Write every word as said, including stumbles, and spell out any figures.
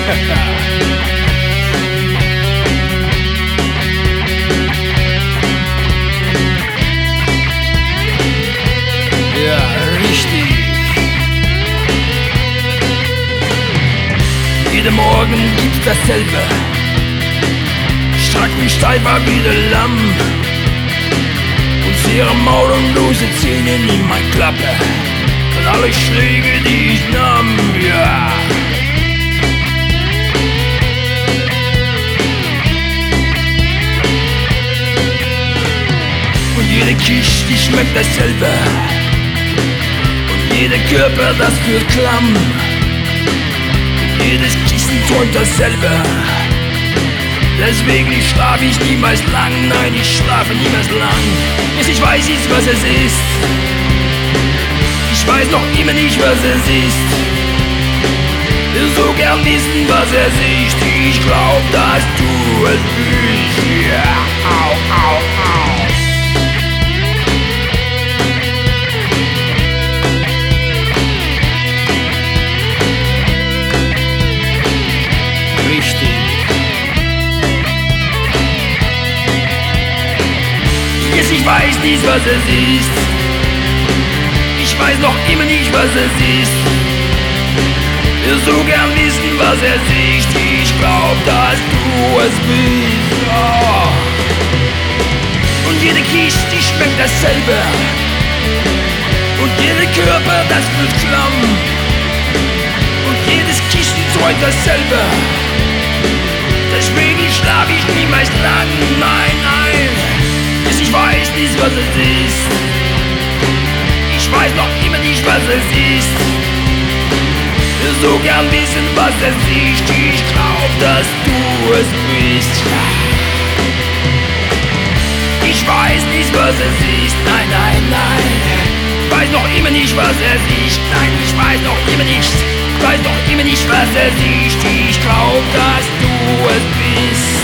Ja, richtig. Jeden Morgen gibt's dasselbe. Streck mich steif war wie der Lamm. Und zehre Maul und lose Zähne in mein Klappe. Von alle Schläge, die ich nahm, ja. Und jede Kiste, die schmeckt dasselbe. Und jeder Körper, das wird klamm. Und jedes Kissen träumt dasselbe. Deswegen schlaf ich niemals lang, nein, ich schlafe niemals lang, bis ich weiß jetzt, was es ist. Ich weiß noch immer nicht, was es ist. Will so gern wissen, was es ist. Ich glaub, dass du es bist. Ja, au, au, au. Richtig. Ich weiß nicht, was es ist. Ich weiß noch immer nicht, was es ist. Will so gern wissen, was es ist. Ich glaub, dass du es bist. Oh. Und jede Kiste, die schmeckt dasselbe. Und jeder Körper, das wird klamm. Und jedes Kissen träumt dasselbe. Deswegen schlaf ich niemals lang. Nein, nein. Ich weiß nicht, was es ist. Ich weiß noch immer nicht, was es ist. Will so gern wissen, was es ist. Ich glaub, dass du es bist. Ich weiß nicht, was es ist. Nein, nein, nein. Ich weiß noch immer nicht, was es ist. Nein, ich weiß noch immer nicht. Ich weiß noch immer nicht, was es ist. Ich glaub, dass du es bist.